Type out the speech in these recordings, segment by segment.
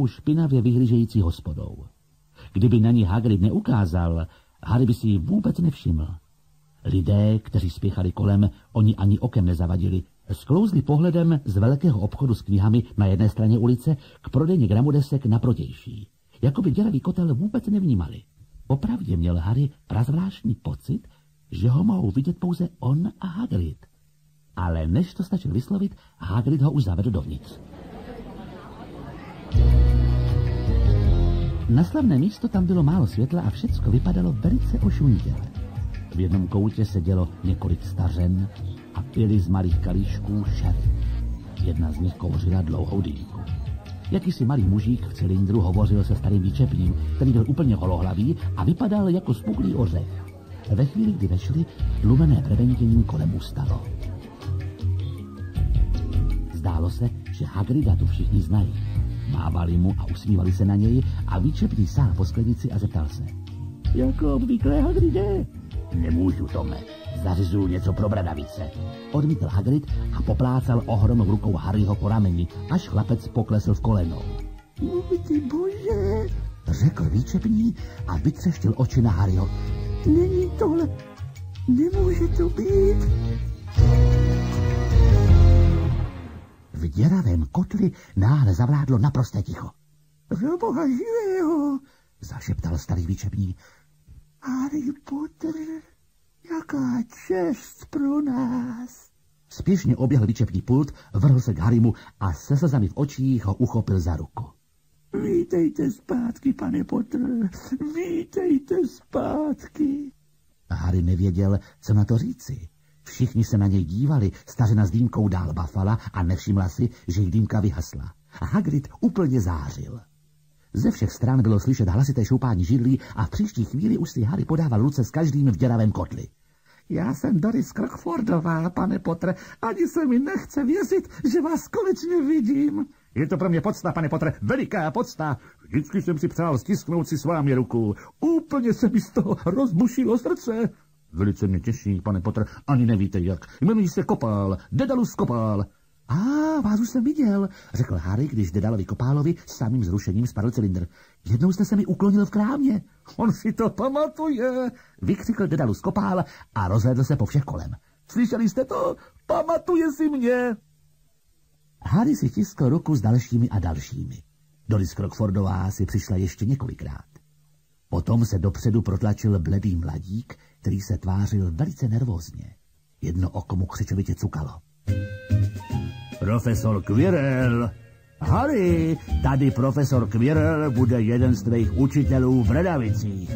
starou špinavě vyhlížející hospodou. Kdyby na ní Hagrid neukázal, Harry by si ji vůbec nevšiml. Lidé, kteří spěchali kolem, oni ani okem nezavadili, sklouzli pohledem z velkého obchodu s knihami na jedné straně ulice k prodejně gramodesek na protější. Jakoby děravý kotel vůbec nevnímali. Popravdě měl Harry prazvláštní pocit, že ho mohou vidět pouze on a Hagrid. Ale než to stačil vyslovit, Hagrid ho už zavedl dovnitř. Na slavné místo tam bylo málo světla a všecko vypadalo velice ošuntěle. V jednom koutě sedělo několik stařen a pili z malých kalíšků sherry. Jedna z nich kouřila dlouhou dýmku. Jakýsi malý mužík v cylindru hovořil se starým výčepním, který byl úplně holohlavý a vypadal jako smuklý ořech. Ve chvíli, kdy vešli, tlumené brebentění kolem ustalo. Zdálo se, že Hagrida tu všichni znají. Mávali mu a usmívali se na něj a výčepní sáhl po sklenici a zeptal se. Jako obvykle, Hagride? Nemůžu, Tome. Zařizuju něco pro bradavice. Odmítl Hagrid a poplácal ohromnou rukou Harryho po rameni, až chlapec poklesl v kolenou. Ty bože, řekl výčepní a vytřeštil oči na Harryho. Není tohle, nemůže to být. V děravém kotli náhle zavládlo naprosté ticho. Pro boha živého, zašeptal starý výčepní. Harry Potter, jaká čest pro nás. Spěšně oběhl výčepní pult, vrhl se k Harrymu a se slzami v očích ho uchopil za ruku. Vítejte zpátky, pane Potter, vítejte zpátky. Harry nevěděl, co na to říci. Všichni se na něj dívali, stařena s dýmkou dál bafala a nevšimla si, že jí dýmka vyhasla. A Hagrid úplně zářil. Ze všech stran bylo slyšet hlasité šoupání židlí a v příští chvíli už si Harry podával ruce s každým v děravém kotli. Já jsem Doris Crockfordová, pane Potter, ani se mi nechce věřit, že vás konečně vidím. Je to pro mě podsta, pane Potter, veliká podsta. Vždycky jsem si přál stisknout si s vámi ruku. Úplně se mi z toho rozbušilo srdce. Velice mě těší, pane Potter, ani nevíte jak. Jmenuji se Kopál, Dedalus Kopál. Vás už jsem viděl, řekl Harry, když Dedalovi Kopálovi samým zrušením spadl cylindr. Jednou jste se mi uklonil v krámě. On si to pamatuje, vykřikl Dedalus Kopál a rozhlédl se po všech kolem. Slyšeli jste to? Pamatuje si mě. Harry si tiskl ruku s dalšími a dalšími. Doris Crockfordová si přišla ještě několikrát. Potom se dopředu protlačil bledý mladík, který se tvářil velice nervózně. Jedno oko mu křičovitě cukalo. Profesor Quirrell! Harry, tady profesor Quirrell bude jeden z tvých učitelů v Bradavicích.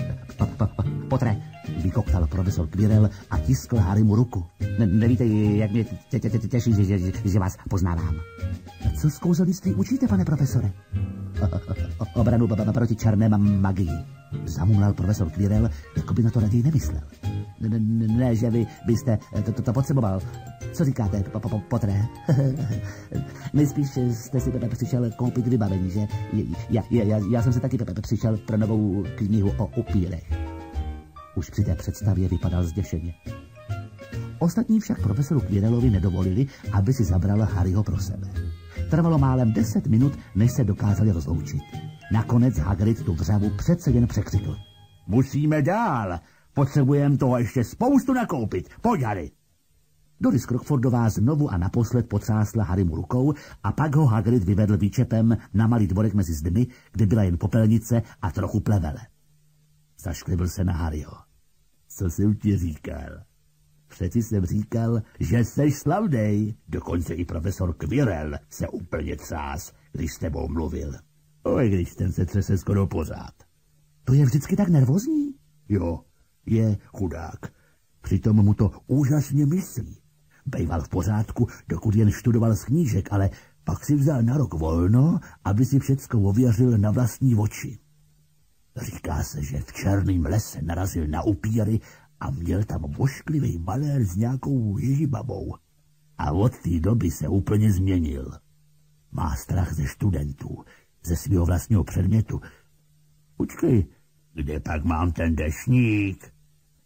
Potre, vykoktal profesor Quirrell a tiskl Harrymu ruku. Nevíte, jak mě těší, že vás poznávám. Co z kouzelnictví učíte, pane profesore? Obranu proti černé magii. Zamumlal profesor Quirrell, jako by na to raději nemyslel. Ne, že vy byste to potřeboval. Co říkáte, Potre? Nejspíš jste si přišel koupit vybavení, že? Já jsem se taky přišel pro novou knihu o upírech. Už při té představě vypadal zděšeně. Ostatní však profesoru Quirrellovi nedovolili, aby si zabral Harryho pro sebe. Trvalo málem 10 minut, než se dokázali rozloučit. Nakonec Hagrid tu vřavu přece jen překřikl. Musíme dál! Potřebujeme toho ještě spoustu nakoupit. Pojď, Harry! Doris Crockfordová znovu a naposled potřásla Harrymu rukou a pak ho Hagrid vyvedl výčepem na malý dvorek mezi zdmi, kde byla jen popelnice a trochu plevele. Zašklibil se na Harryho. Co jsem ti říkal? Přeci jsem říkal, že seš slavnej. Dokonce i profesor Quirrell se úplně třás, když s tebou mluvil. Oj, když ten se třese skoro pořád. To je vždycky tak nervózní? Jo, je chudák. Přitom mu to úžasně myslí. Bejval v pořádku, dokud jen študoval z knížek, ale pak si vzal na rok volno, aby si všecko ověřil na vlastní oči. Říká se, že v černém lese narazil na upíry a měl tam vošklivý malér s nějakou ježibabou. A od té doby se úplně změnil. Má strach ze studentů, ze svého vlastního předmětu. Počkej, kde pak mám ten deštník?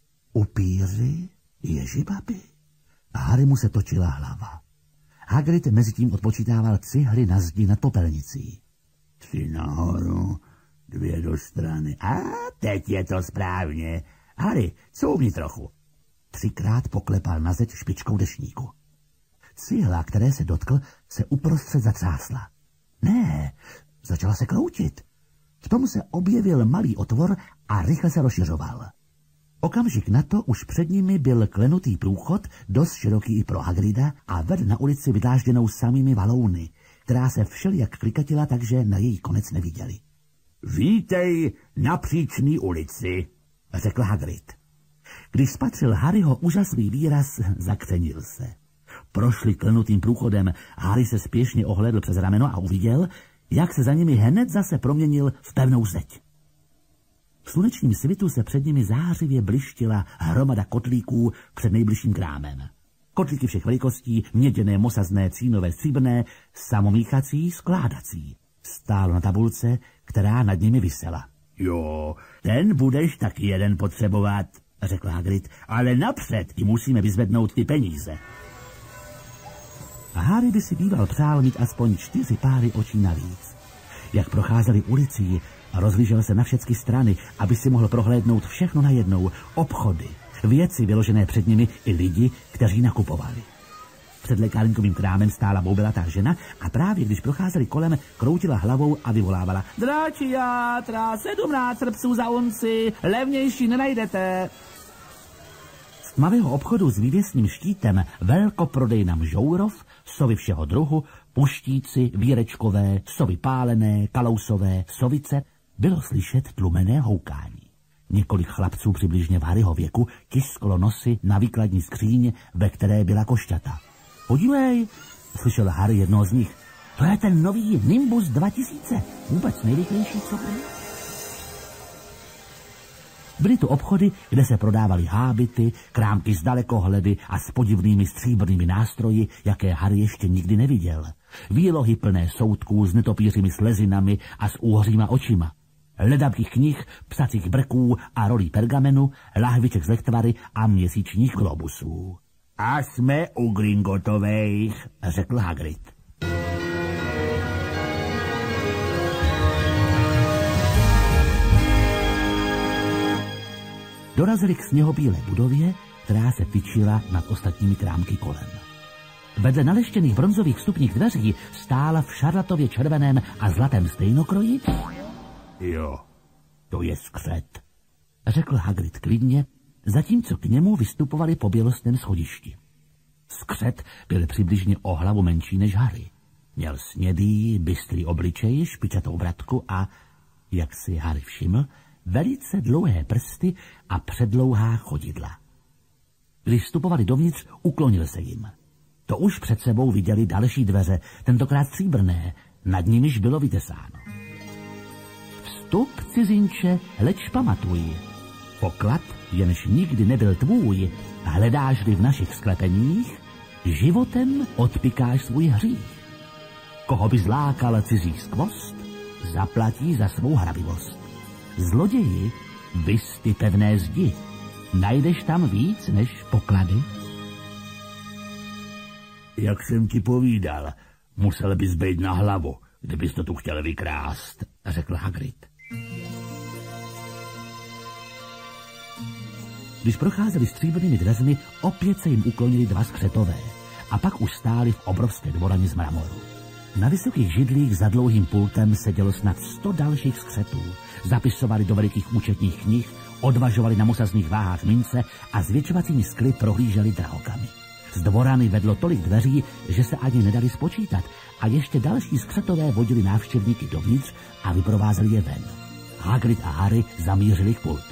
Upíři? Ježibaby? A Harrymu se točila hlava. Hagrid mezitím odpočítával cihly na zdi nad popelnicí. 3 nahoru, 2 do strany. A teď je to správně. Harry, couvni trochu. 3krát poklepal na zeď špičkou deštníku. Cihla, které se dotkl, se uprostřed zatřásla. Ne, začala se kroutit. V tom se objevil malý otvor a rychle se rozšiřoval. Okamžik na to už před nimi byl klenutý průchod, dost široký i pro Hagrida, a vedl na ulici vydlážděnou samými valouny, která se všelijak klikatila, takže na její konec neviděli. Vítej na Příčný ulici, řekl Hagrid. Když spatřil Harryho úžasný výraz, zakřenil se. Prošli klenutým průchodem, Harry se spěšně ohlédl přes rameno a uviděl, jak se za nimi hned zase proměnil v pevnou zeď. V slunečním svitu se před nimi zářivě blištila hromada kotlíků před nejbližším krámem. Kotlíky všech velikostí, měděné, mosazné, cínové, stříbrné, samomíchací, skládací. Stálo na tabulce, která nad nimi visela. Jo, ten budeš taky jeden potřebovat, řekl Hagrid, ale napřed ti musíme vyzvednout ty peníze. Harry by si býval přál mít aspoň 4 páry očí navíc. Jak procházeli ulicí, rozhlížel se na všechny strany, aby si mohl prohlédnout všechno najednou, obchody, věci vyložené před nimi i lidi, kteří nakupovali. Před lékárníkovým krámem stála boubelatá žena a právě když procházeli kolem, kroutila hlavou a vyvolávala: Dráčí játra, 17 srbsů za unci, levnější nenajdete. Z tmavého obchodu s vývěsním štítem velkoprodejna Mžourov, sovy všeho druhu, puštíci, vírečkové, sovy pálené, kalousové, sovice, bylo slyšet tlumené houkání. Několik chlapců přibližně v Harryho věku tisklo nosy na výkladní skříň, ve které byla košťata. Podívej, slyšel Harry jednoho z nich. To je ten nový Nimbus 2000, vůbec nejrychlejší, co byl. Byly tu obchody, kde se prodávaly hábity, krámky s dalekohledy a s podivnými stříbrnými nástroji, jaké Harry ještě nikdy neviděl. Výlohy plné soutků s netopířimi slezinami a s úhořýma očima. Ledavých knih, psacích brků a rolí pergamenu, lahviček z lektvary a měsíčních globusů. A jsme u Gringotovejch, řekl Hagrid. Dorazili k sněhobílé budově, která se tyčila nad ostatními krámky kolem. Vedle naleštěných bronzových vstupních dveří stála v šarlatově červeném a zlatém stejnokroji. Jo, to je skřet, řekl Hagrid klidně, zatímco k němu vystupovali po bělostném schodišti. Skřet byl přibližně o hlavu menší než Harry. Měl snědý, bystrý obličej, špičatou bratku a, jak si Harry všiml, velice dlouhé prsty a předlouhá chodidla. Když vstupovali dovnitř, uklonil se jim. To už před sebou viděli další dveře, tentokrát stříbrné, nad nimiž bylo vytesáno. Vstup, cizinče, leč pamatuj. Poklad, jenž nikdy nebyl tvůj, hledáš-li v našich sklepeních, životem odpikáš svůj hřích. Koho by zlákal cizí skvost, zaplatí za svou hrabivost. Zloději, vys ty pevné zdi, najdeš tam víc než poklady? Jak jsem ti povídal, musel bys být na hlavu, kdybys to tu chtěl vykrást, řekl Hagrid. Když procházeli stříbrnými dveřmi, opět se jim uklonili 2 skřetové a pak už stáli v obrovské dvoraně z mramoru. Na vysokých židlích za dlouhým pultem sedělo snad 100 dalších skřetů. Zapisovali do velikých účetních knih, odvažovali na mosazných váhách mince a zvětšovacími skly prohlíželi drahokamy. Z dvorany vedlo tolik dveří, že se ani nedali spočítat a ještě další skřetové vodili návštěvníky dovnitř a vyprovázeli je ven. Hagrid a Harry zamířili k pultu.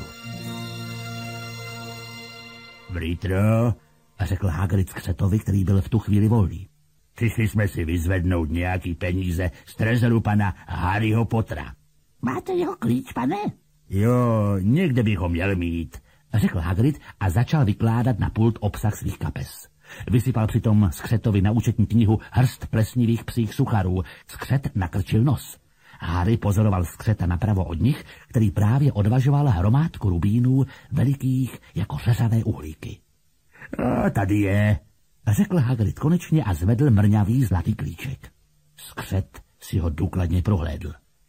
Britro, řekl Hagrid skřetovi, který byl v tu chvíli volný. Přišli jsme si vyzvednout nějaký peníze z trezoru pana Harryho Pottera. Máte jeho klíč, pane? Jo, někde bych ho měl mít, řekl Hagrid a začal vykládat na pult obsah svých kapes. Vysypal přitom skřetovi na účetní knihu hrst plesnivých psích sucharů. Skřet nakrčil nos. Harry pozoroval skřeta napravo od nich, který právě odvažoval hromádku rubínů, velikých jako řeřavé uhlíky. A tady je, řekl Hagrid konečně a zvedl mrňavý zlatý klíček. Skřet si ho důkladně prohlédl.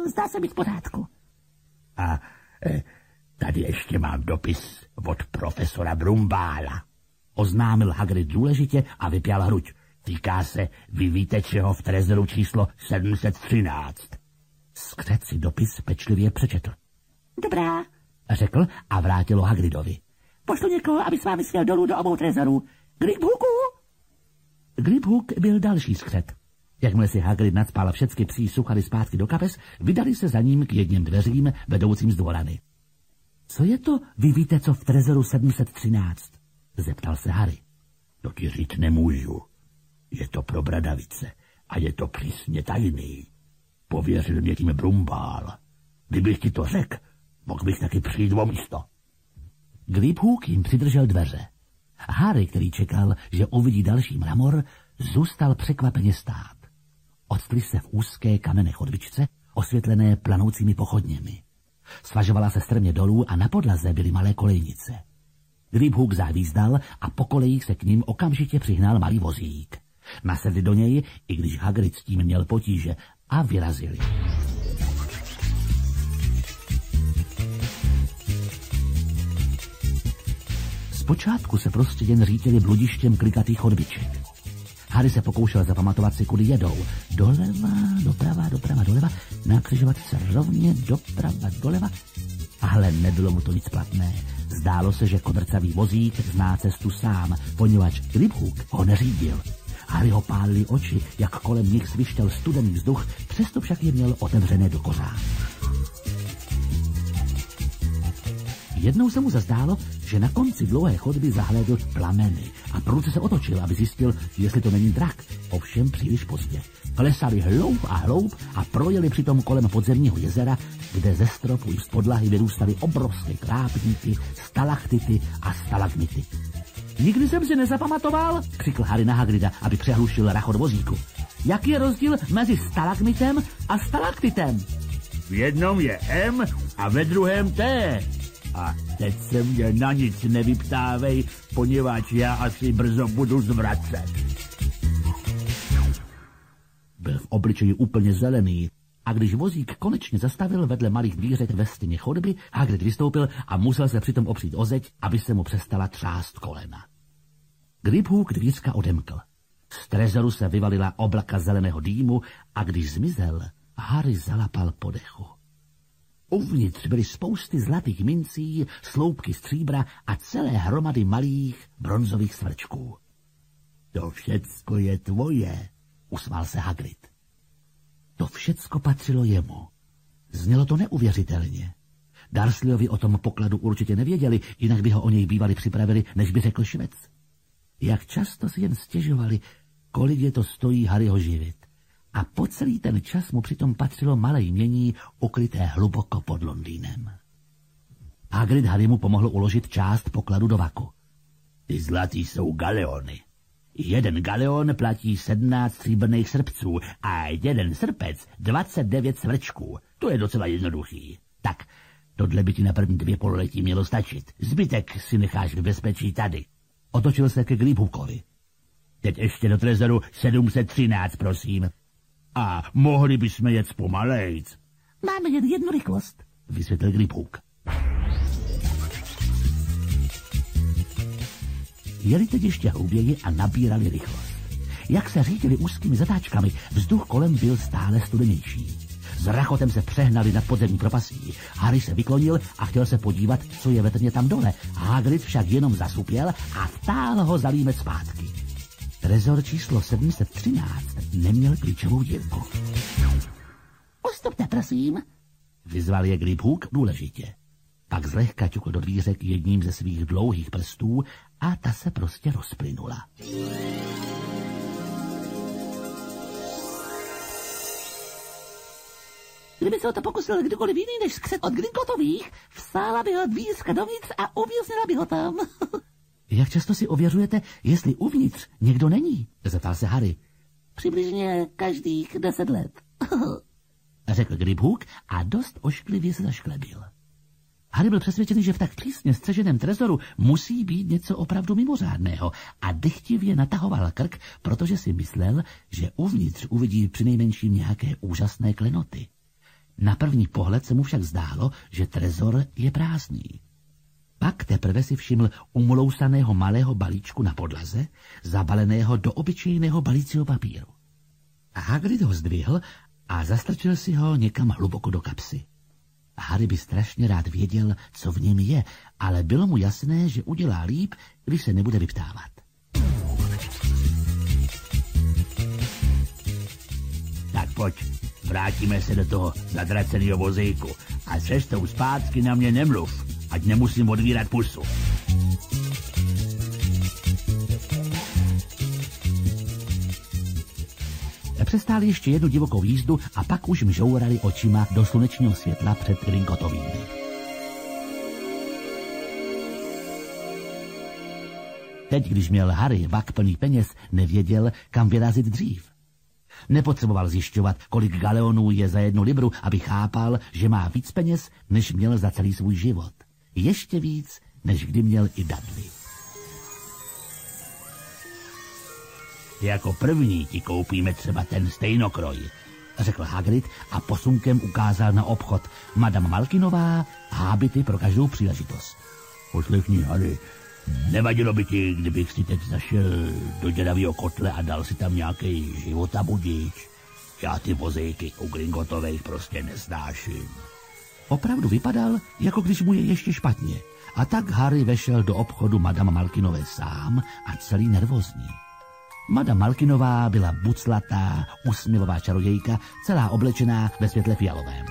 zdá se být v pořádku. A tady ještě mám dopis od profesora Brumbála. Oznámil Hagrid důležitě a vypěl hruď. Týká se, vy víte čeho, v trezoru číslo 713. Skřet si dopis pečlivě přečetl. Dobrá, řekl a vrátil Hagridovi. Pošlu někoho, aby s vámi sjel dolů do obou trezorů. Griphoku? Griphook byl další skřet. Jakmile si Hagrid nacpal všecky psí suchary zpátky do kapes, vydali se za ním k jedním dveřím vedoucím z dvorany. Co je to, vy víte, co v trezoru 713? Zeptal se Harry. To ti říct nemůžu. Je to pro bradavice a je to přísně tajný. Pověřil mě tím Brumbál. Kdybych ti to řekl, mohl bych taky přijít o místo. Griphook jim přidržel dveře. Harry, který čekal, že uvidí další mramor, zůstal překvapeně stát. Odstli se v úzké kamenné chodbičce, osvětlené planoucími pochodněmi. Svažovala se strmě dolů a na podlaze byly malé kolejnice. Griphook zavízdal a po kolejích se k ním okamžitě přihnal malý vozík. Nasedli do něj, i když Hagrid s tím měl potíže, a vyrazili. Zpočátku se prostě jen řítili bludištěm klikatých chodbiček. Harry se pokoušel zapamatovat si, kudy jedou. Doleva, doprava, doprava, doleva, na křižovatce rovně, doprava, doleva. Ale nebylo mu to nic platné. Zdálo se, že kodrcavý vozík zná cestu sám, poněvadž Griphook ho neřídil. Harry ho pálili oči, jak kolem nich svištěl studený vzduch, přesto však je měl otevřené do kořán. Jednou se mu zazdálo, že na konci dlouhé chodby zahlédl plameny a prudce se otočil, aby zjistil, jestli to není drak. Ovšem příliš pozdě. Klesali hloub a projeli přitom kolem podzemního jezera, kde ze stropu i z podlahy vyrůstaly obrovské krápníky, stalachtity a stalagmity. Nikdy jsem si nezapamatoval, křikl Harry na Hagrida, aby přehlušil rachot vozíku. Jaký je rozdíl mezi stalagmitem a stalaktitem? V jednom je M a ve druhém T. A teď se mě na nic nevyptávej, poněvadž já asi brzo budu zvracet. Byl v obličeji úplně zelený a když vozík konečně zastavil vedle malých dvířek ve stěně chodby, Hagrid vystoupil a musel se přitom opřít o zeď, aby se mu přestala třást kolena. Griphook dvířka odemkl. Z trezoru se vyvalila oblaka zeleného dýmu a když zmizel, Harry zalapal po dechu. Uvnitř byly spousty zlatých mincí, sloupky stříbra a celé hromady malých bronzových svrčků. To všecko je tvoje, usmál se Hagrid. To všecko patřilo jemu. Znělo to neuvěřitelně. Dursleyovi o tom pokladu určitě nevěděli, jinak by ho o něj bývali připravili, než by řekl švec. Jak často si jen stěžovali, kolik je to stojí Harryho živit. A po celý ten čas mu přitom patřilo malé jmění ukryté hluboko pod Londýnem. Hagrid Harrymu pomohl uložit část pokladu do vaku. Ty zlatý jsou galeony. Jeden galeon platí 17 stříbrných srpců a jeden srpec 29 svrčků. To je docela jednoduchý. Tak, tohle by ti na první 2 pololetí mělo stačit. Zbytek si necháš v bezpečí tady. Otočil se ke Griphookovi. Teď ještě do trezoru 713, prosím. A mohli bychom jet pomalejc. Máme jen jednu rychlost, vysvětlil Griphook. Jeli teď ještě hlouběji a nabírali rychlost. Jak se řídili úzkými zatáčkami, vzduch kolem byl stále studenější. S rachotem se přehnali nad podzemní propastí. Harry se vyklonil a chtěl se podívat, co je ve tmě tam dole. Hagrid však jenom zasupěl a vtáhl ho za límec zpátky. Trezor číslo 713 neměl klíčovou dírku. Postupte, prosím, vyzval je Griphook důležitě. Pak zlehka ťukl do dvířek jedním ze svých dlouhých prstů a ta se prostě rozplynula. Kdyby se o to pokusil kdokoliv jiný než skřet od Gringottových, vsála by ho dvířka dovnitř a uvěznila by ho tam. Jak často si ověřujete, jestli uvnitř někdo není? Zeptal se Harry. Přibližně každých 10 let. Řekl Griphook a dost ošklivě se zašklebil. Harry byl přesvědčený, že v tak přísně střeženém trezoru musí být něco opravdu mimořádného a dychtivě natahoval krk, protože si myslel, že uvnitř uvidí přinejmenším nějaké úžasné klenoty. Na první pohled se mu však zdálo, že trezor je prázdný. Pak teprve si všiml umlousaného malého balíčku na podlaze, zabaleného do obyčejného balícího papíru. Hagrid ho zdvihl a zastrčil si ho někam hluboko do kapsy. Harry by strašně rád věděl, co v něm je, ale bylo mu jasné, že udělá líp, když se nebude vyptávat. Tak pojď, vrátíme se do toho zatraceného vozejku a cestou zpátky na mě nemluv, ať nemusím odvírat pusu. Přestáli ještě jednu divokou jízdu a pak už mžourali očima do slunečního světla před Gringottovými. Teď, když měl Harry vak plný peněz, nevěděl, kam vyrazit dřív. Nepotřeboval zjišťovat, kolik galeonů je za 1 libru, aby chápal, že má víc peněz, než měl za celý svůj život. Ještě víc, než kdy měl i Dudley. Jako první ti koupíme třeba ten stejnokroj, řekl Hagrid a posunkem ukázal na obchod. Madame Malkinová hábity pro každou příležitost. Poslechni, Harry, nevadilo by ti, kdybych si teď zašel do děravýho kotle a dal si tam nějaký životabudič? Já ty vozejky u Gringottových prostě nesnáším. Opravdu vypadal, jako když mu je ještě špatně. A tak Harry vešel do obchodu Madame Malkinové sám a celý nervózní. Madame Malkinová byla buclatá, usměvavá čarodějka, celá oblečená ve světle fialovém.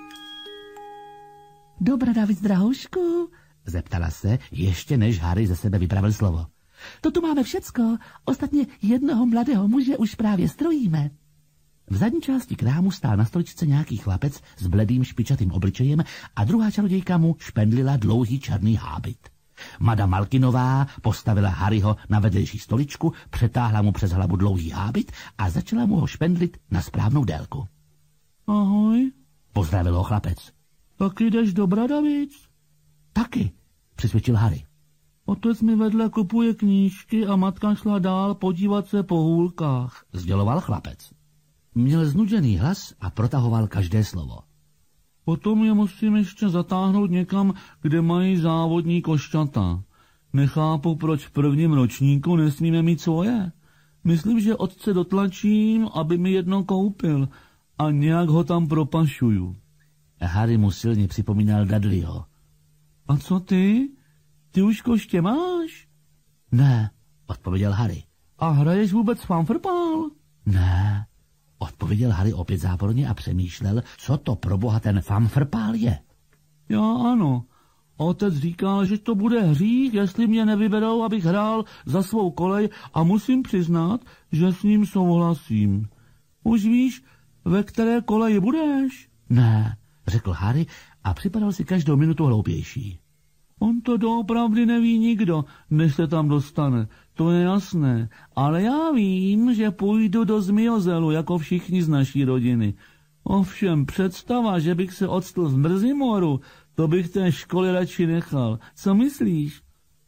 Dobrá, David, drahoušku, zeptala se, ještě než Harry ze sebe vypravil slovo. To tu máme všecko, ostatně jednoho mladého muže už právě strojíme. V zadní části krámu stál na stoličce nějaký chlapec s bledým špičatým obličejem a druhá čarodějka mu špendlila dlouhý černý hábit. Madame Malkinová postavila Harryho na vedlejší stoličku, přetáhla mu přes hlavu dlouhý hábit a začala mu ho špendlit na správnou délku. Ahoj, pozdravil ho chlapec. Taky jdeš do Bradavic? Taky, přisvědčil Harry. Otec mi vedle kupuje knížky a matka šla dál podívat se po hůlkách, sděloval chlapec. Měl znuděný hlas a protahoval každé slovo. Potom je musím ještě zatáhnout někam, kde mají závodní košťata. Nechápu, proč v prvním ročníku nesmíme mít svoje. Myslím, že otce dotlačím, aby mi jedno koupil a nějak ho tam propašuju. Harry mu silně připomínal Dudleyho. A co ty? Ty už koště máš? Ne, odpověděl Harry. A hraješ vůbec fanfrpál? Ne, odpověděl Harry opět záporně a přemýšlel, co to pro boha ten fanfrpál je. Já ano. Otec říkal, že to bude hřích, jestli mě nevyberou, abych hrál za svou kolej a musím přiznat, že s ním souhlasím. Už víš, ve které koleji budeš? Ne, řekl Harry a připadal si každou minutu hloupější. On to doopravdy neví nikdo, než se tam dostane, to je jasné, ale já vím, že půjdu do Zmijozelu, jako všichni z naší rodiny. Ovšem představa, že bych se odstl v Mrzimoru, to bych té školy radši nechal. Co myslíš?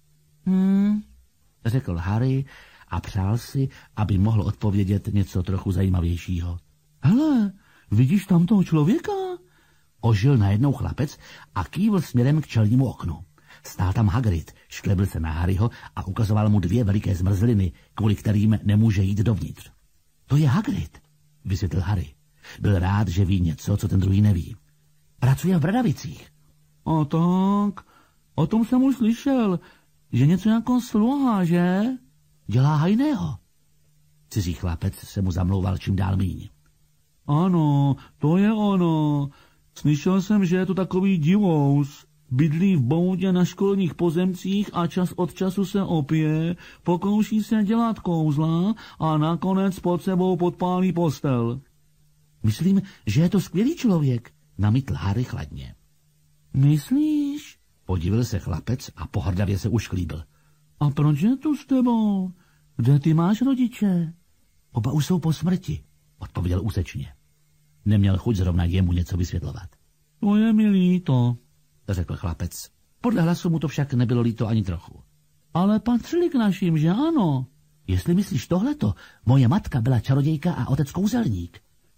Řekl Harry a přál si, aby mohl odpovědět něco trochu zajímavějšího. Hele, vidíš tam toho člověka? Ožil najednou chlapec a kývl směrem k čelnímu oknu. Stál tam Hagrid, šklebil se na Harryho a ukazoval mu 2 veliké zmrzliny, kvůli kterým nemůže jít dovnitř. To je Hagrid, vysvětlil Harry. Byl rád, že ví něco, co ten druhý neví. Pracuje v Bradavicích. A tak, o tom jsem už slyšel, že něco jako sluha, že? Dělá hajného. Cizí chlapec se mu zamlouval čím dál míň. Ano, to je ono. Slyšel jsem, že je to takový divous. Bydlí v boudě na školních pozemcích a čas od času se opije, pokouší se dělat kouzla a nakonec pod sebou podpálí postel. Myslím, že je to skvělý člověk, namítl Harry chladně. Myslíš? Podivil se chlapec a pohrdavě se ušklíbil. A proč je tu s tebou? Kde ty máš rodiče? Oba už jsou po smrti, odpověděl úsečně. Neměl chuť zrovna jemu něco vysvětlovat. To je mi líto, řekl chlapec. Podle hlasu mu to však nebylo líto ani trochu. Ale patřili k našim, že ano? Jestli myslíš tohleto, moje matka byla čarodějka a otec kouzelník.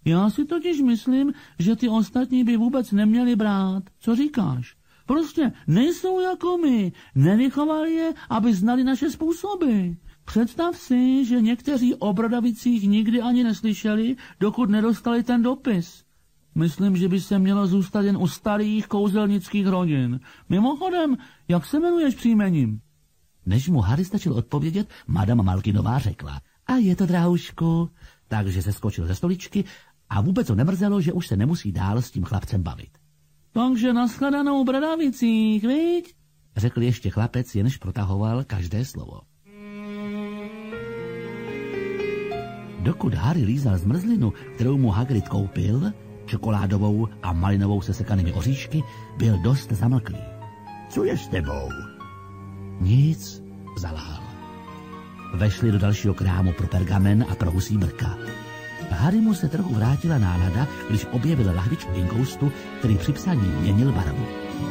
Já si totiž myslím, že ty ostatní by vůbec neměli brát. Co říkáš? Prostě nejsou jako my, nevychovali je, aby znali naše způsoby. Představ si, že někteří o Bradavicích nikdy ani neslyšeli, dokud nedostali ten dopis. Myslím, že by se mělo zůstat jen u starých kouzelnických rodin. Mimochodem, jak se jmenuješ příjmením? Než mu Harry stačil odpovědět, madama Malkinová řekla: a je to, drahoušku. Takže se skočil ze stoličky a vůbec ho nemrzelo, že už se nemusí dál s tím chlapcem bavit. Takže nashledanou, Bradavicích, viď? Řekl ještě chlapec, jenž protahoval každé slovo. Dokud Harry lízal zmrzlinu, kterou mu Hagrid koupil, čokoládovou a malinovou se sekanými oříšky, byl dost zamlklý. Co je s tebou? Nic, zalhal. Vešli do dalšího krámu pro pergamen a pro husí brka. Harry mu se trochu vrátila nálada, když objevil lahvičku inkoustu, který při psaní měnil barvu.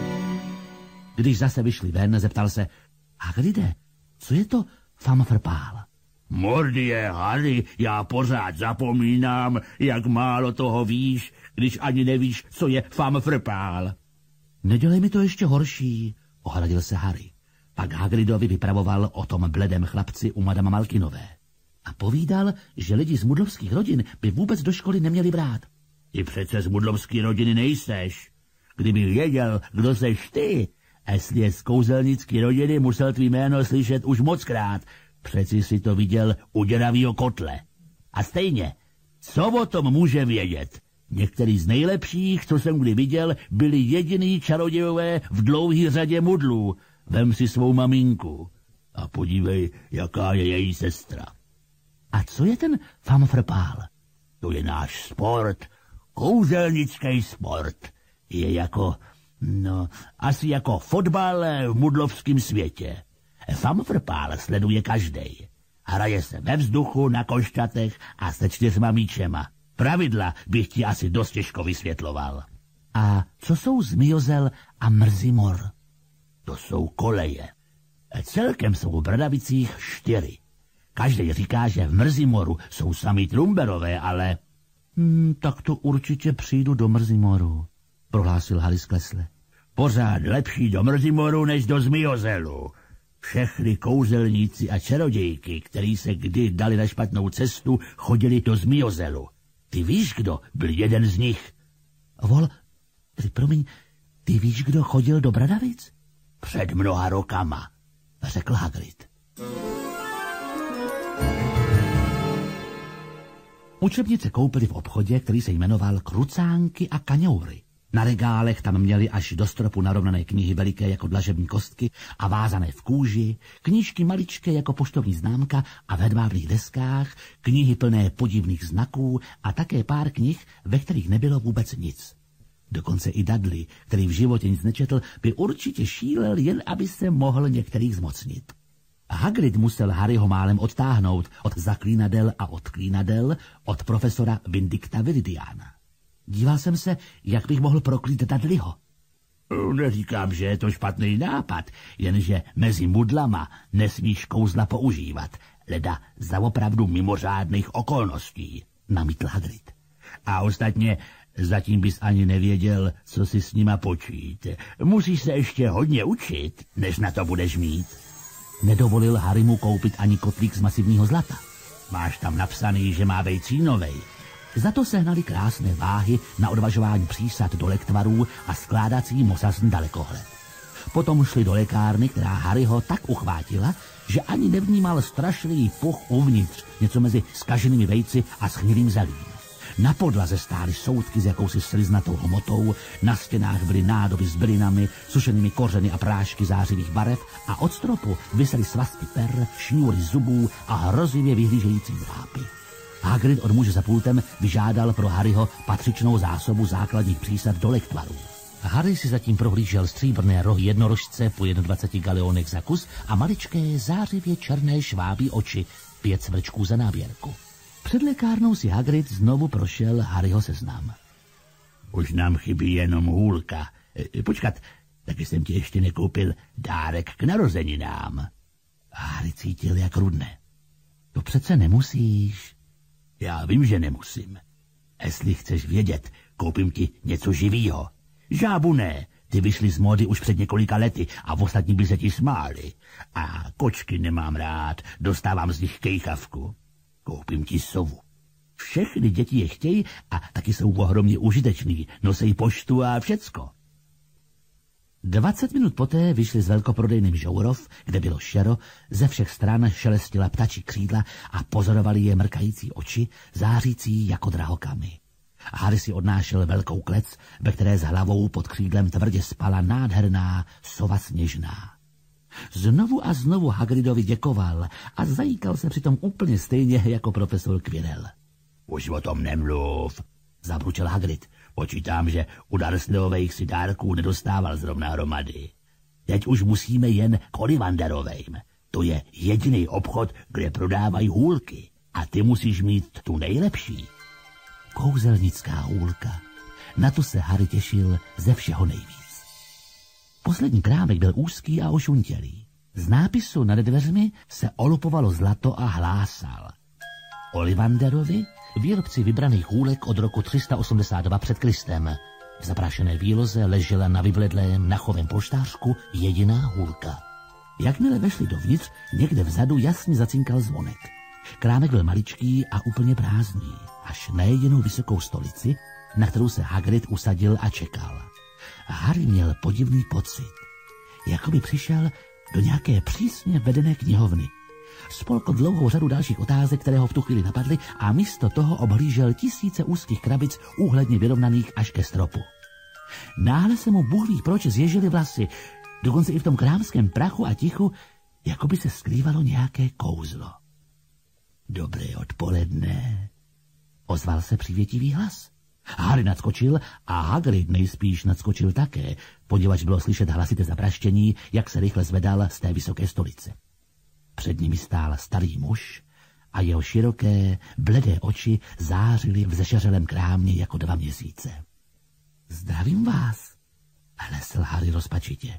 Když zase vyšli ven, zeptal se: Hagride, co je to famfrpál? Mordie, Harry, já pořád zapomínám, jak málo toho víš, když ani nevíš, co je famfrpál. Nedělej mi to ještě horší, ohradil se Harry. Pak Hagridovi vypravoval o tom bledém chlapci u madama Malkinové. A povídal, že lidi z mudlovských rodin by vůbec do školy neměli brát. Ty přece z mudlovské rodiny nejseš. Kdyby věděl, kdo seš ty, jestli je z kouzelnické rodiny, musel tvý jméno slyšet už mockrát. Přeci si to viděl u děravýho kotle. A stejně, co o tom může vědět? Některý z nejlepších, co jsem kdy viděl, byli jediný čarodějové v dlouhý řadě mudlů. Vem si svou maminku a podívej, jaká je její sestra. A co je ten famfrpál? To je náš sport, kouzelnický sport. Je jako, asi jako fotbal v mudlovském světě. Famfrpál sleduje každej. Hraje se ve vzduchu, na košťatech a se 4 míčema. Pravidla bych ti asi dost těžko vysvětloval. A co jsou Zmiozel a Mrzimor? To jsou koleje. Celkem jsou v Bradavicích 4. Každý říká, že v Mrzimoru jsou sami Trumberové, ale... Tak to určitě přijdu do Mrzimoru, prohlásil Harry sklesle. Pořád lepší do Mrzimoru, než do Zmiozelu. Všechny kouzelníci a čarodějky, který se kdy dali na špatnou cestu, chodili do Zmiozelu. Ty víš, kdo byl jeden z nich? Ty víš, kdo chodil do Bradavic? Před mnoha rokama, řekl Hagrid. Učebnice koupili v obchodě, který se jmenoval Krucánky a kaňoury. Na regálech tam měli až do stropu narovnané knihy veliké jako dlažební kostky a vázané v kůži, knížky maličké jako poštovní známka a v hedvábných deskách, knihy plné podivných znaků a také pár knih, ve kterých nebylo vůbec nic. Dokonce i Dudley, který v životě nic nečetl, by určitě šílel, jen aby se mohl některých zmocnit. Hagrid musel Harryho málem odtáhnout od zaklínadel a odklínadel od profesora Vindikta Viridiana. Díval jsem se, jak bych mohl proklít Dudleyho. Neříkám, že je to špatný nápad, jenže mezi mudlama nesmíš kouzla používat, leda za opravdu mimořádných okolností, namítl Hagrid. A ostatně zatím bys ani nevěděl, co si s nima počít. Musíš se ještě hodně učit, než na to budeš mít. Nedovolil Harrymu koupit ani kotlík z masivního zlata. Máš tam napsaný, že má být cínovej. Za to sehnali krásné váhy na odvažování přísad do lektvarů a skládací mosazný dalekohled. Potom šli do lékárny, která Harryho tak uchvátila, že ani nevnímal strašlivý puch uvnitř, něco mezi zkaženými vejci a schnilým zelím. Na podlaze stály soudky s jakousi sliznatou hmotou, na stěnách byly nádoby s bylinami, sušenými kořeny a prášky zářivých barev a od stropu visely svazky per, šňůry zubů a hrozivě vyhlížející drápy. Hagrid od muže za pultem vyžádal pro Harryho patřičnou zásobu základních přísad do lektvarů. Harry si zatím prohlížel stříbrné rohy jednorožce po 21 galeonech za kus a maličké zářivě černé švábí oči, 5 svrčků za náběrku. Před lékárnou si Hagrid znovu prošel Harryho seznam. Už nám chybí jenom hůlka. Počkat, taky jsem ti ještě nekoupil dárek k narozeninám. Harry cítil, jak rudne. To přece nemusíš. Já vím, že nemusím. Jestli chceš vědět, koupím ti něco živýho. Žábu ne, ty vyšly z módy už před několika lety a ostatní by se ti smáli. A kočky nemám rád, dostávám z nich kejchavku. Koupím ti sovu. Všechny děti je chtějí a taky jsou ohromně užiteční, nosejí poštu a všecko. 20 minut poté vyšli s velkoprodejným Žourov, kde bylo šero, ze všech stran šelestila ptačí křídla a pozorovali je mrkající oči, zářící jako drahokamy. Harry si odnášel velkou klec, ve které s hlavou pod křídlem tvrdě spala nádherná sova sněžná. Znovu a znovu Hagridovi děkoval a zajíkal se přitom úplně stejně jako profesor Quirrell. Už o tom nemluv, zabručel Hagrid. Počítám, že u Dursleyových si dárků nedostával zrovna hromady. Teď už musíme jen k Ollivanderovým. To je jediný obchod, kde prodávají hůlky. A ty musíš mít tu nejlepší. Kouzelnická hůlka. Na tu se Harry těšil ze všeho nejvíc. Poslední krámek byl úzký a ošuntělý. Z nápisu nad dveřmi se olupovalo zlato a hlásal: Ollivanderovi, výrobci vybraných hůlek od roku 382 před Kristem. V zaprášené výloze ležela na vyvledlém nachovém polštářku jediná hůlka. Jakmile vešli dovnitř, někde vzadu jasně zacinkal zvonek. Krámek byl maličký a úplně prázdný, až na jedinou vysokou stolici, na kterou se Hagrid usadil a čekal. Harry měl podivný pocit, jako by přišel do nějaké přísně vedené knihovny. Spolkl dlouhou řadu dalších otázek, které ho v tu chvíli napadly, a místo toho obhlížel tisíce úzkých krabic úhledně vyrovnaných až ke stropu. Náhle se mu bůh ví proč zježily vlasy, dokonce i v tom krámském prachu a tichu, jako by se skrývalo nějaké kouzlo. Dobré odpoledne, ozval se přívětivý hlas. Harry nadskočil a Hagrid nejspíš nadskočil také, poněvadž bylo slyšet hlasité zapraštění, jak se rychle zvedal z té vysoké stolice. Před nimi stál starý muž a jeho široké, bledé oči zářily v zešeřelém krámě jako 2 měsíce. Zdravím vás, hlesl Harry rozpačitě.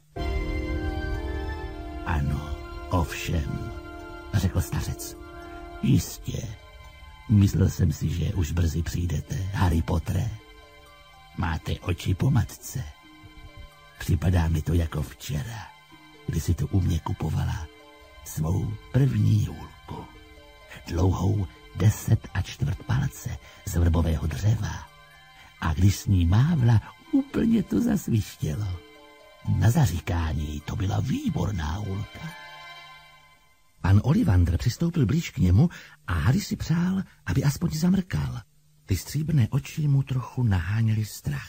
Ano, ovšem, řekl stařec. Jistě. Myslel jsem si, že už brzy přijdete, Harry Pottere. Máte oči po matce. Připadá mi to jako včera, kdy si to u mě kupovala svou první hůlku. Dlouhou 10 1/4 palce z vrbového dřeva. A když s ní mávla, úplně to zasvištělo. Na zaříkání to byla výborná hůlka. Pan Ollivander přistoupil blíž k němu a Harry si přál, aby aspoň zamrkal. Ty stříbrné oči mu trochu naháněly strach.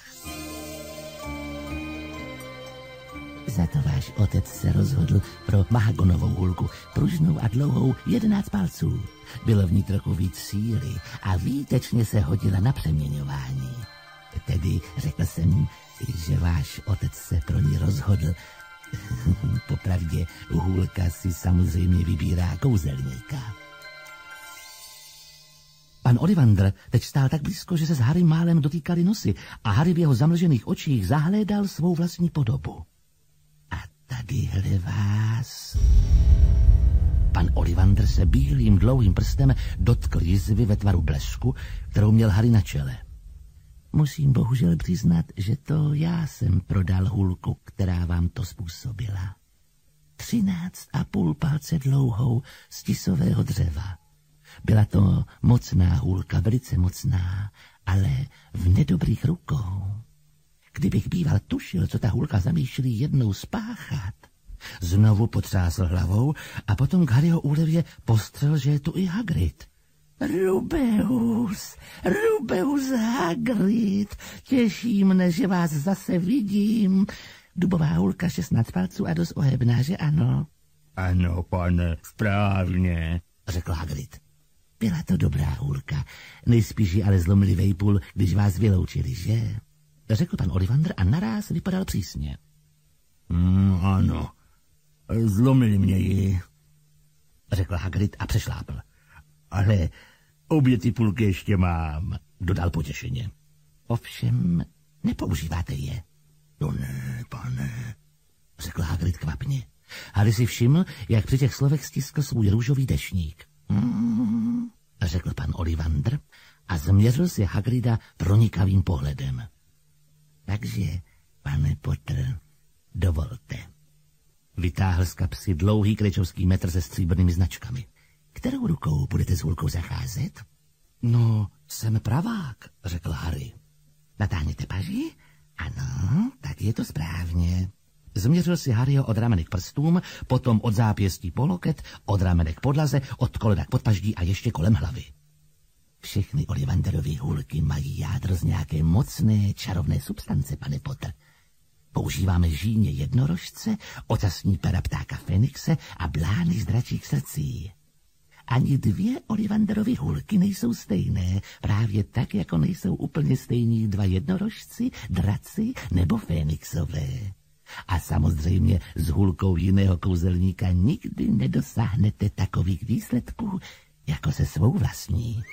Za to váš otec se rozhodl pro mahagonovou hůlku, pružnou a dlouhou 11 palců. Bylo v ní trochu víc síly a výtečně se hodila na přeměňování. Tedy řekl jsem, že váš otec se pro ní rozhodl. Popravdě hůlka si samozřejmě vybírá kouzelníka. Pan Ollivander teď stál tak blízko, že se s Harry málem dotýkali nosy a Harry v jeho zamlžených očích zahlédal svou vlastní podobu. A tadyhle vás... Pan Ollivander se bílým dlouhým prstem dotkl jizvy ve tvaru blesku, kterou měl Harry na čele. Musím bohužel přiznat, že to já jsem prodal hůlku, která vám to způsobila. 13,5 palce dlouhou z tisového dřeva. Byla to mocná hůlka, velice mocná, ale v nedobrých rukou. Kdybych býval tušil, co ta hůlka zamýšlí jednou spáchat. Znovu potřásl hlavou a potom k Harryho úlevě postřel, že je tu i Hagrid. Rubeus Hagrid, těší mne, že vás zase vidím. Dubová hůlka 16 palců a dost ohebná, že ano? Ano, pane, správně, řekl Hagrid. Byla to dobrá hůlka, nejspíš ji ale zlomili vejpůl, když vás vyloučili, že? Řekl pan Ollivander a naráz vypadal přísně. Ano, zlomili mě ji, řekl Hagrid a přešlápl. Ale obě ty půlky ještě mám, dodal potěšeně. Ovšem, nepoužíváte je. To ne, pane, řekl Hagrid kvapně. Harry si všiml, jak při těch slovech stiskl svůj růžový deštník. Řekl pan Ollivander a změřil si Hagrida pronikavým pohledem. Takže, pane Potter, dovolte. Vytáhl z kapsy dlouhý krečovský metr se stříbrnými značkami. Kterou rukou budete s hůlkou zacházet? No, jsem pravák, řekl Harry. Natáhněte paži? Ano, tak je to správně. Změřil si Harryho od ramene k prstům, potom od zápěstí po loket, od ramene k podlaze, od kolena k podpaždí a ještě kolem hlavy. Všechny Ollivanderovy hůlky mají jádro z nějaké mocné, čarovné substance, pane Potter. Používáme žíně jednorožce, ocasní pera ptáka Fenixe a blány z dračích srdcí. Ani dvě Ollivanderovy hůlky nejsou stejné, právě tak, jako nejsou úplně stejní dva jednorožci, draci nebo Fénixové. A samozřejmě s hůlkou jiného kouzelníka nikdy nedosáhnete takových výsledků, jako se svou vlastní.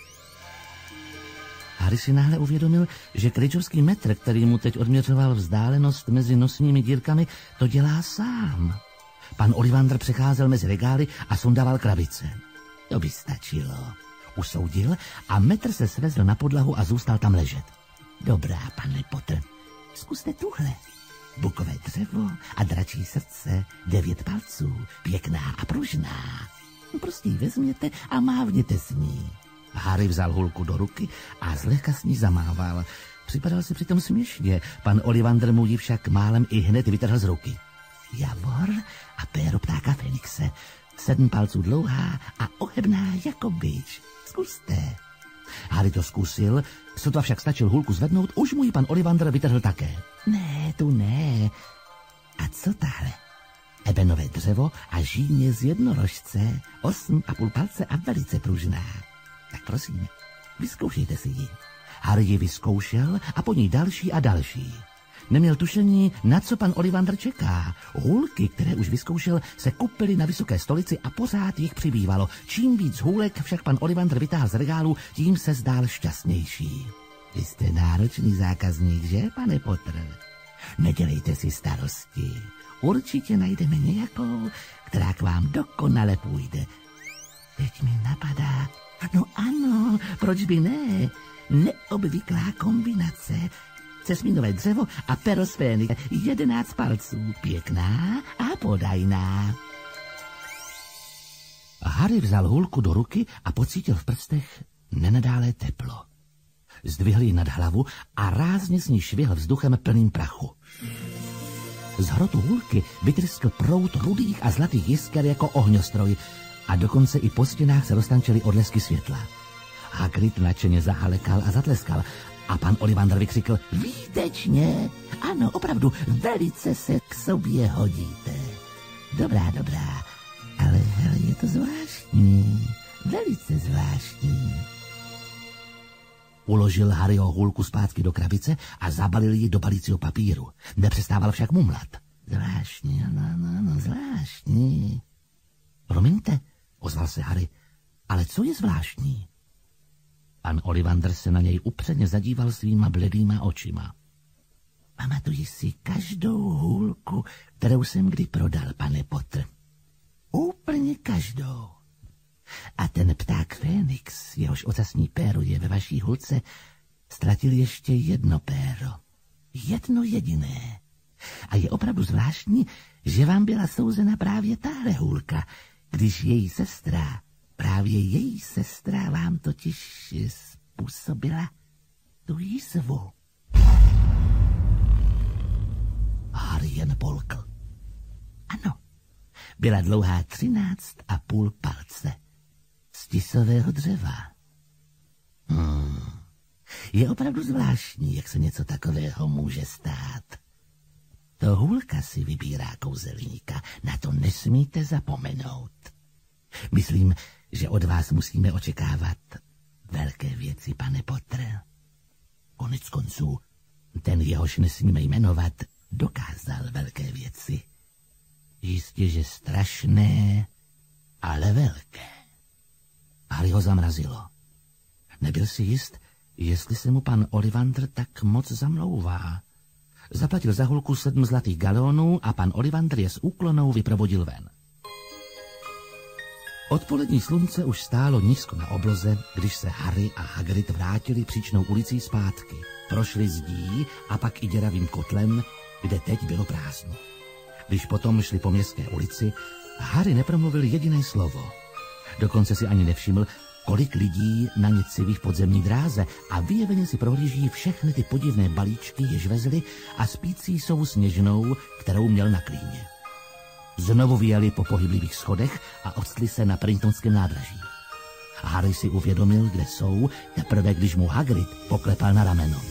Harry si náhle uvědomil, že kryčovský metr, který mu teď odměřoval vzdálenost mezi nosními dírkami, to dělá sám. Pan Ollivander přecházel mezi regály a sundával krabice. To by stačilo, usoudil a metr se svezl na podlahu a zůstal tam ležet. Dobrá, pane Potter, zkuste tuhle. Bukové dřevo a dračí srdce, 9 palců, pěkná a pružná. Prostě ji vezměte a mávněte s ní. Harry vzal hůlku do ruky a zlehka s ní zamával. Připadal si přitom směšně, pan Ollivander mu ji však málem i hned vytrhl z ruky. Javor a péro ptáka Fenixe, 7 palců dlouhá a ohebná jako bič. Zkuste. Harry to zkusil, sotva však stačil hůlku zvednout, už mu ji pan Ollivander vytrhl také. Ne, tu ne. A co tahle? Ebenové dřevo a žíně z jednorožce, 8,5 palce a velice pružná. Tak prosím, vyzkoušejte si ji. Harry ji vyzkoušel a po ní další a další. Neměl tušení, na co pan Ollivander čeká. Hůlky, které už vyzkoušel, se kupily na vysoké stolici a pořád jich přibývalo. Čím víc hůlek však pan Ollivander vytáhl z regálu, tím se zdál šťastnější. Vy jste náročný zákazník, že, pane Potter? Nedělejte si starosti. Určitě najdeme nějakou, která k vám dokonale půjde. Teď mi napadá... No ano, proč by ne? Neobvyklá kombinace. Cesmínové dřevo a pero z Fénixe, 11 palců, pěkná a podajná. Harry vzal hůlku do ruky a pocítil v prstech nenadálé teplo. Zdvihl ji nad hlavu a rázně s ní švihl vzduchem plným prachu. Z hrotu hůlky vytryskl proud rudých a zlatých jisker jako ohňostroj a dokonce i po stěnách se roztančily odlesky světla. Hagrid nadšeně zahalekal a zatleskal a pan Ollivander vykřikl: Výtečně! Ano, opravdu, velice se k sobě hodíte. Dobrá, ale je to zvláštní, velice zvláštní. Uložil Harryho hůlku zpátky do krabice a zabalil ji do balícího papíru. Nepřestával však mumlat. Zvláštní, no, zvláštní. Promiňte, ozval se Harry, ale co je zvláštní? Pan Ollivander se na něj upředně zadíval svýma bledýma očima. Pamatuji si každou hůlku, kterou jsem kdy prodal, pane Potter. Úplně každou. A ten pták Fénix, jehož ocasní péro je ve vaší hůlce, ztratil ještě jedno péro. Jedno jediné. A je opravdu zvláštní, že vám byla souzena právě tahle hůlka, když právě její sestra vám totiž způsobila tu jízvu. Harry jen polkl. Ano, byla dlouhá 13,5 palce. Z tisového dřeva. Je opravdu zvláštní, jak se něco takového může stát. To hůlka si vybírá kouzelníka, na to nesmíte zapomenout. Myslím, že od vás musíme očekávat velké věci, pane Potter. Konec konců, ten jehož nesmíme jmenovat, dokázal velké věci. Jistě, že strašné, ale velké. Harry ho zamrazilo. Nebyl si jist, jestli se mu pan Ollivander tak moc zamlouvá. Zaplatil za hůlku 7 zlatých galonů a pan Ollivander je s úklonou vyprovodil ven. Odpolední slunce už stálo nízko na obloze, když se Harry a Hagrid vrátili příčnou ulicí zpátky. Prošli zdí a pak i děravým kotlem, kde teď bylo prázdno. Když potom šli po městské ulici, Harry nepromluvil jediné slovo. Dokonce si ani nevšiml, kolik lidí na nicivý v podzemní dráze a vyjeveně si prohlíží všechny ty podivné balíčky, jež vezli a spící jsou Sněžnou, kterou měl na klíně. Znovu vyjeli po pohyblivých schodech a odstli se na Princetonském nádraží. Harry si uvědomil, kde jsou, teprve když mu Hagrid poklepal na rameno.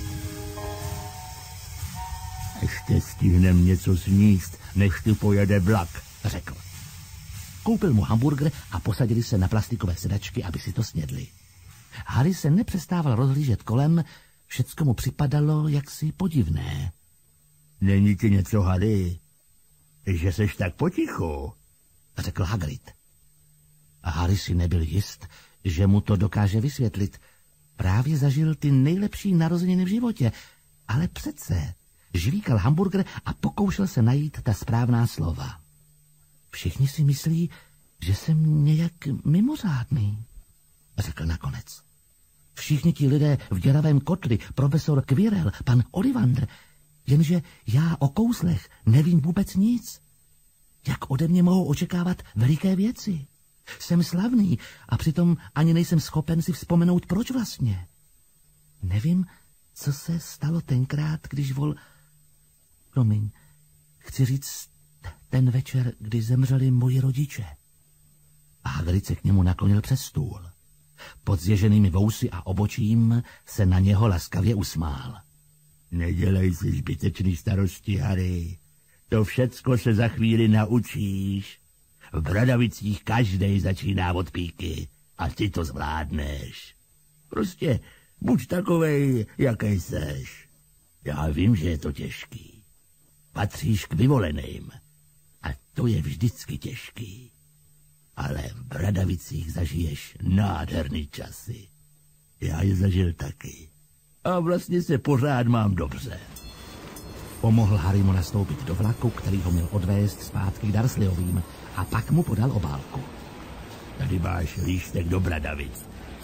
Ještě stihnem něco sníst, než tu pojede vlak, Řekl. Koupil mu hamburger a posadili se na plastikové sedačky, aby si to snědli. Harry se nepřestával rozhlížet kolem, všecko mu připadalo jaksi podivné. Není ti něco, Harry? Že seš tak potichu, Řekl Hagrid. A Harry si nebyl jist, že mu to dokáže vysvětlit. Právě zažil ty nejlepší narozeniny v životě, ale přece žvíkal hamburger a pokoušel se najít ta správná slova. Všichni si myslí, že jsem nějak mimořádný, řekl nakonec. Všichni ti lidé v děravém kotli, profesor Quirrell, pan Ollivander, jenže já o kouslech nevím vůbec nic. Jak ode mě mohou očekávat veliké věci? Jsem slavný a přitom ani nejsem schopen si vzpomenout, proč vlastně. Nevím, co se stalo tenkrát, když Promiň, chci říct ten večer, kdy zemřeli moji rodiče. A Hagrid se k němu naklonil přes stůl. Pod zježenými vousy a obočím se na něho laskavě usmál. Nedělej si zbytečný starosti, Harry. To všecko se za chvíli naučíš. V Bradavicích každej začíná od píky a ty to zvládneš. Prostě buď takovej, jaký seš. Já vím, že je to těžký. Patříš k vyvoleným a to je vždycky těžký. Ale v Bradavicích zažiješ nádherný časy. Já je zažil taky. A vlastně se pořád mám dobře. Pomohl Harry mu nastoupit do vlaku, který ho měl odvést zpátky k Dursleyovým, a pak mu podal obálku. Tady máš lístek do Bradavic.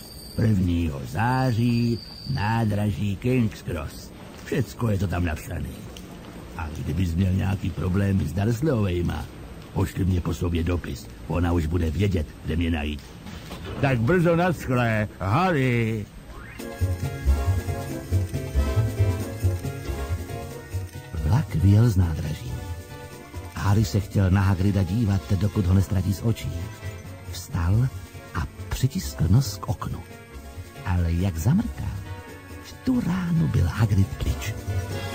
1. září, nádraží King's Cross. Všecko je to tam napsané. A kdybys měl nějaký problémy s Dursleyovejma, pošli mě po sobě dopis. Ona už bude vědět, kde mě najít. Tak brzo naschle, Harry! Vlak vyjel z nádraží. Harry se chtěl na Hagrida dívat, dokud ho nestratí z očí. Vstal a přitiskl nos k oknu. Ale jak zamrkal, v tu ránu byl Hagrid pryč.